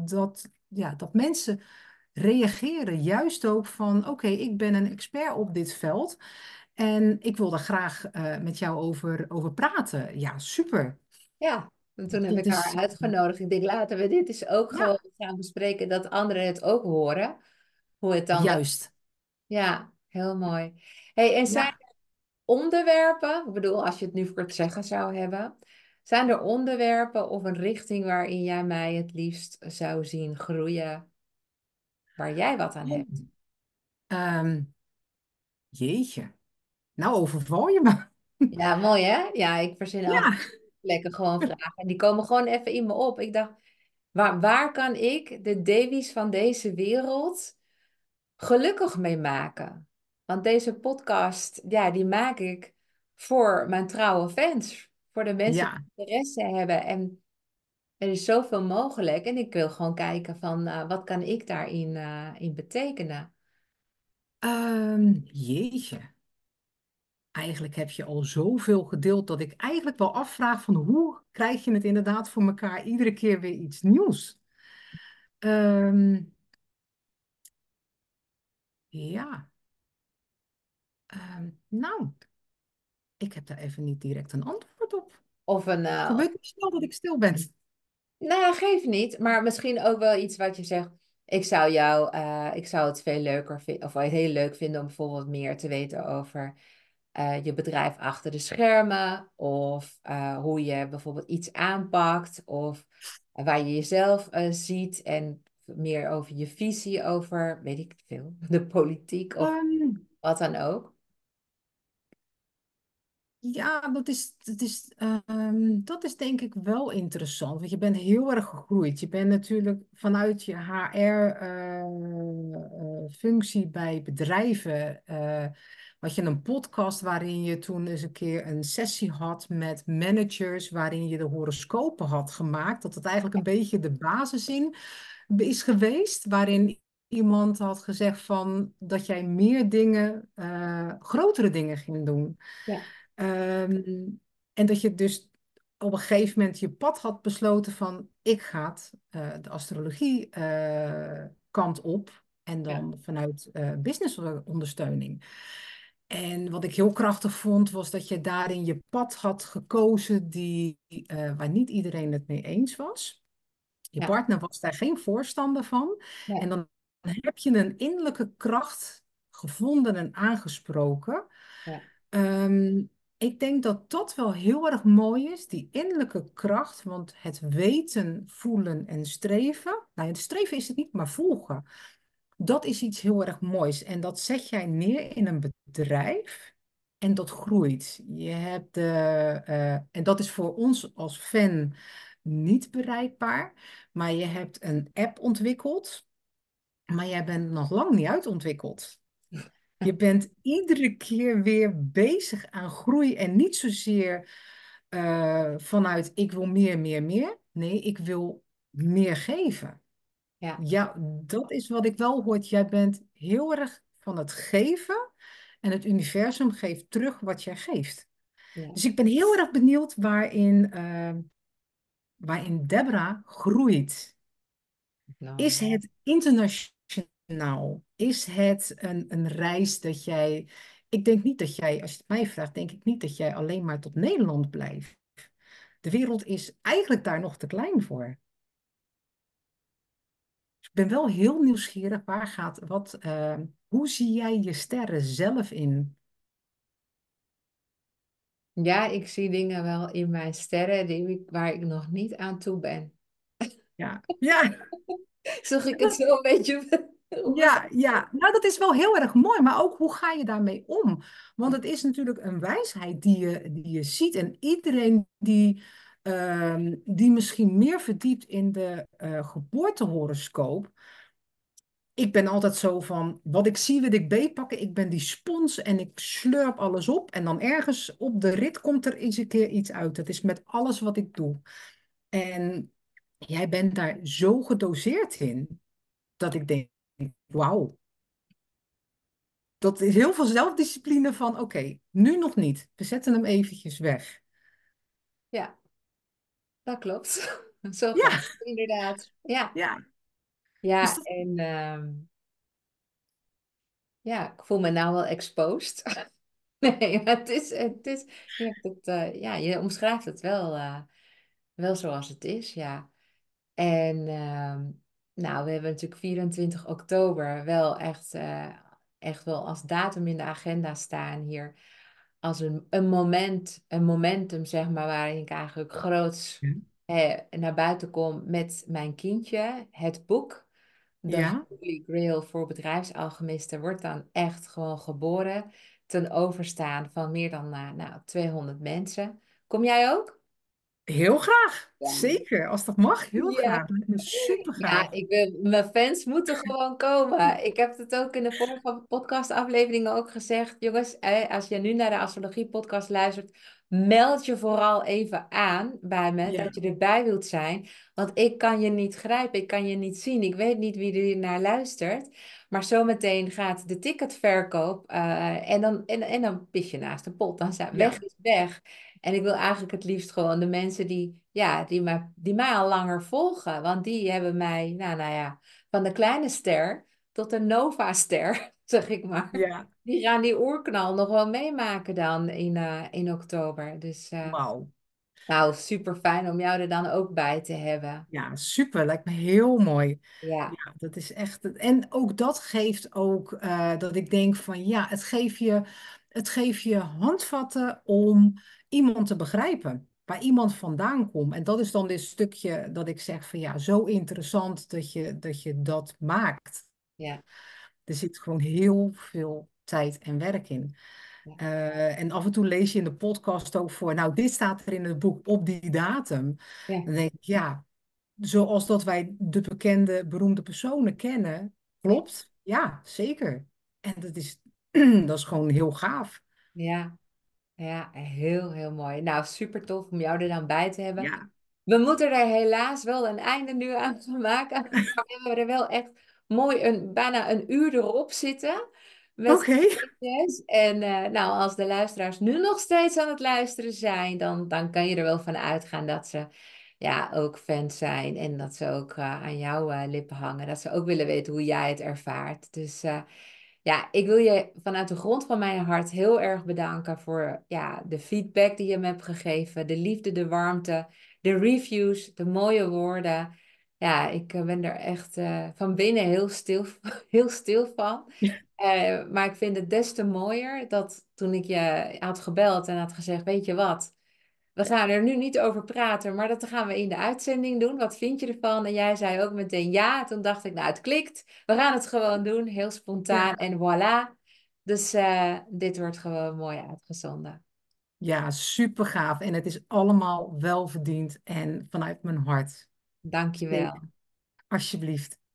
dat mensen reageren. Juist ook van, oké, ik ben een expert op dit veld en ik wil daar graag met jou over praten. Ja, super. Ja, en toen heb Dat ik haar is, uitgenodigd. Ik denk, laten we dit dus ook ja, gewoon gaan bespreken, dat anderen het ook horen. Hoe het dan werkt. juist. Ja, heel mooi. Hey, en zijn Ja. er onderwerpen, ik bedoel, als je het nu voor het zeggen zou hebben, zijn er onderwerpen of een richting waarin jij mij het liefst zou zien groeien, waar jij wat aan hebt? Ehm, jeetje. Nou, overval je me. Ja, mooi hè? Ja, ik verzin altijd Ja. lekker gewoon vragen. En die komen gewoon even in me op. Ik dacht, waar kan ik de Davies van deze wereld gelukkig mee maken? Want deze podcast, ja, die maak ik voor mijn trouwe fans. Voor de mensen die Ja. interesse hebben. En er is zoveel mogelijk. En ik wil gewoon kijken van, wat kan ik daarin in betekenen? Jeetje. Eigenlijk heb je al zoveel gedeeld dat ik eigenlijk wel afvraag van hoe krijg je het inderdaad voor elkaar iedere keer weer iets nieuws? Ehm, ja. Nou, ik heb daar even niet direct een antwoord op. Of een, Gebeurt niet snel dat ik stil ben. nou ja, geeft niet. Maar misschien ook wel iets wat je zegt. Ik zou het veel leuker vinden, of wel heel leuk vinden om bijvoorbeeld meer te weten over je bedrijf achter de schermen. Of hoe je bijvoorbeeld iets aanpakt. Of waar je jezelf ziet. En meer over je visie over, weet ik veel, de politiek of Ehm, wat dan ook. Ja, dat is denk ik wel interessant, want je bent heel erg gegroeid. Je bent natuurlijk vanuit je HR-functie bij bedrijven, had je een podcast waarin je toen eens een keer een sessie had met managers, waarin je de horoscopen had gemaakt, dat het eigenlijk een beetje de basis in is geweest, waarin iemand had gezegd van dat jij meer dingen, grotere dingen ging doen. Ja, Ehm, en dat je dus op een gegeven moment je pad had besloten van ik ga de astrologie kant op en ja, dan vanuit businessondersteuning. En wat ik heel krachtig vond was dat je daarin je pad had gekozen waar niet iedereen het mee eens was. Je ja, partner was daar geen voorstander van. En nee, dan heb je een innerlijke kracht gevonden en aangesproken. ja, Ehm, ik denk dat dat wel heel erg mooi is, die innerlijke kracht. Want het weten, voelen en streven. Nou, het streven is het niet, maar volgen. Dat is iets heel erg moois. En dat zet jij neer in een bedrijf. En dat groeit. En dat is voor ons als fan niet bereikbaar. Maar je hebt een app ontwikkeld, maar jij bent nog lang niet uitontwikkeld. Je bent iedere keer weer bezig aan groei en niet zozeer vanuit ik wil meer, meer, meer. Nee, ik wil meer geven. ja, Ja, dat is wat ik wel hoor. Jij bent heel erg van het geven en het universum geeft terug wat jij geeft. ja. Dus ik ben heel erg benieuwd waarin Deborah groeit. Nou, Is het internationaal? Is het een reis dat jij. Ik denk niet dat jij, als je het mij vraagt, denk ik niet dat jij alleen maar tot Nederland blijft. De wereld is eigenlijk daar nog te klein voor. Dus ik ben wel heel nieuwsgierig. Hoe zie jij je sterren zelf in? ja, ik zie dingen wel in mijn sterren waar ik nog niet aan toe ben. Ja, ja, Zag ik het zo een beetje? ja, ja. Nou, dat is wel heel erg mooi. Maar ook hoe ga je daarmee om? Want het is natuurlijk een wijsheid die je ziet. En iedereen die misschien meer verdiept in de geboortehoroscoop. Ik ben altijd zo van, wat ik zie wil ik beetpakken. Ik ben die spons en ik slurp alles op. En dan ergens op de rit komt er eens een keer iets uit. Dat is met alles wat ik doe. En jij bent daar zo gedoseerd in, dat ik denk, wauw. Dat is heel veel zelfdiscipline van, oké, nu nog niet. We zetten hem eventjes weg. Ja, dat klopt. Zo gaat Ja, het inderdaad. Ja, ja. Dus ja, dat, en ja, ik voel me nou wel exposed. Nee, maar je hebt het, ja, je omschrijft het wel, wel zoals het is, ja. En nou, we hebben natuurlijk 24 oktober wel echt, echt wel als datum in de agenda staan hier. Als een momentum, zeg maar, waarin ik eigenlijk groots naar buiten kom met mijn kindje. Het boek, de ja, Holy Grail voor bedrijfsalchemisten, wordt dan echt gewoon geboren. Ten overstaan van meer dan 200 mensen. Kom jij ook? heel graag. Ja. Zeker, als dat mag, heel Ja. graag. Lijkt me super Ja, gaaf. mijn fans moeten gewoon komen. Ik heb het ook in de vorige podcastafleveringen ook gezegd. Jongens, als je nu naar de Astrologie podcast luistert, meld je vooral even aan bij me Ja, dat je erbij wilt zijn. Want ik kan je niet grijpen, ik kan je niet zien. Ik weet niet wie er naar luistert. Maar zometeen gaat de ticketverkoop en dan pis je naast de pot. Dan zijn weg ja, is weg. En ik wil eigenlijk het liefst gewoon de mensen die mij al langer volgen. Want die hebben mij, nou ja, van de kleine ster tot de Nova-ster, zeg ik maar. ja. Die gaan die oerknal nog wel meemaken dan in oktober. Dus Wauw. nou, super fijn om jou er dan ook bij te hebben. Ja, super. Lijkt me heel mooi. Ja, Ja, dat is echt. En ook dat geeft ook dat ik denk van ja, het geeft je handvatten om iemand te begrijpen. Waar iemand vandaan komt. En dat is dan dit stukje dat ik zeg van ja, zo interessant dat je dat maakt. ja, Er zit gewoon heel veel tijd en werk in. ja, En af en toe lees je in de podcast ook voor, nou, dit staat er in het boek op die datum. ja, Dan denk ik, ja, zoals dat wij de bekende, beroemde personen kennen, ja, klopt. Ja, zeker. En dat is gewoon heel gaaf. ja, ja, heel, heel mooi. Nou, super tof om jou er dan bij te hebben. Ja, We moeten er helaas wel een einde nu aan gaan maken. Maar we hebben er wel echt mooi bijna een uur erop zitten met Oké. liedjes. En nou, als de luisteraars nu nog steeds aan het luisteren zijn, dan kan je er wel van uitgaan dat ze ja, ook fans zijn. En dat ze ook aan jouw lippen hangen. Dat ze ook willen weten hoe jij het ervaart. Dus ja, ik wil je vanuit de grond van mijn hart heel erg bedanken voor ja, de feedback die je me hebt gegeven. De liefde, de warmte, de reviews, de mooie woorden. Ja, ik ben er echt van binnen heel stil, heel stil van. Maar ik vind het des te mooier dat toen ik je had gebeld en had gezegd, weet je wat, we gaan er nu niet over praten, maar dat gaan we in de uitzending doen. Wat vind je ervan? En jij zei ook meteen ja. Toen dacht ik, nou, het klikt. We gaan het gewoon doen, heel spontaan Ja. en voilà. Dus dit wordt gewoon mooi uitgezonden. Ja, super gaaf. En het is allemaal welverdiend en vanuit mijn hart. Dank je Zeker. wel. Alsjeblieft.